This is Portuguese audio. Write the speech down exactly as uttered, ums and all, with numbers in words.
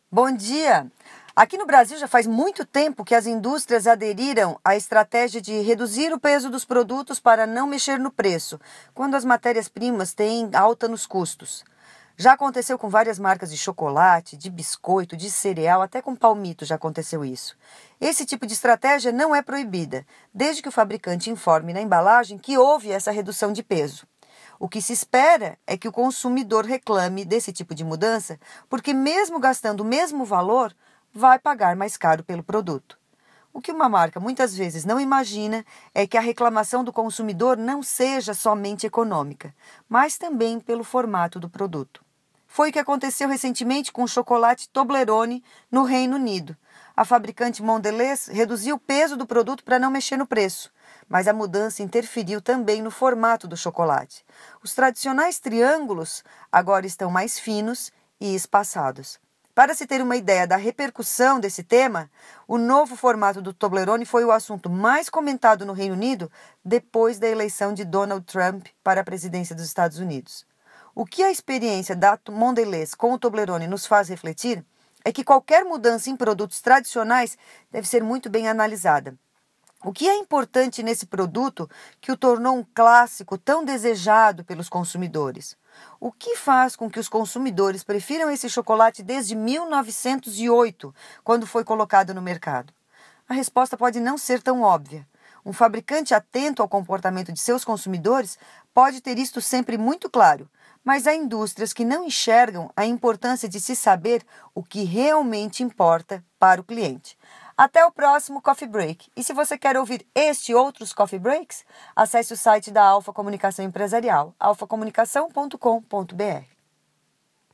Bom dia! Aqui no Brasil já faz muito tempo que as indústrias aderiram à estratégia de reduzir o peso dos produtos para não mexer no preço, quando as matérias-primas têm alta nos custos. Já aconteceu com várias marcas de chocolate, de biscoito, de cereal, até com palmito já aconteceu isso. Esse tipo de estratégia não é proibida, desde que o fabricante informe na embalagem que houve essa redução de peso. O que se espera é que o consumidor reclame desse tipo de mudança, porque mesmo gastando o mesmo valor, vai pagar mais caro pelo produto. O que uma marca muitas vezes não imagina é que a reclamação do consumidor não seja somente econômica, mas também pelo formato do produto. Foi o que aconteceu recentemente com o chocolate Toblerone no Reino Unido. A fabricante Mondelez reduziu o peso do produto para não mexer no preço, mas a mudança interferiu também no formato do chocolate. Os tradicionais triângulos agora estão mais finos e espaçados. Para se ter uma ideia da repercussão desse tema, o novo formato do Toblerone foi o assunto mais comentado no Reino Unido depois da eleição de Donald Trump para a presidência dos Estados Unidos. O que a experiência da Mondelez com o Toblerone nos faz refletir é que qualquer mudança em produtos tradicionais deve ser muito bem analisada. O que é importante nesse produto que o tornou um clássico tão desejado pelos consumidores? O que faz com que os consumidores prefiram esse chocolate desde mil novecentos e oito, quando foi colocado no mercado? A resposta pode não ser tão óbvia. Um fabricante atento ao comportamento de seus consumidores pode ter isto sempre muito claro, mas há indústrias que não enxergam a importância de se saber o que realmente importa para o cliente. Até o próximo Coffee Break. E se você quer ouvir este e outros Coffee Breaks, acesse o site da Alfa Comunicação Empresarial, alfa comunicação ponto com ponto br.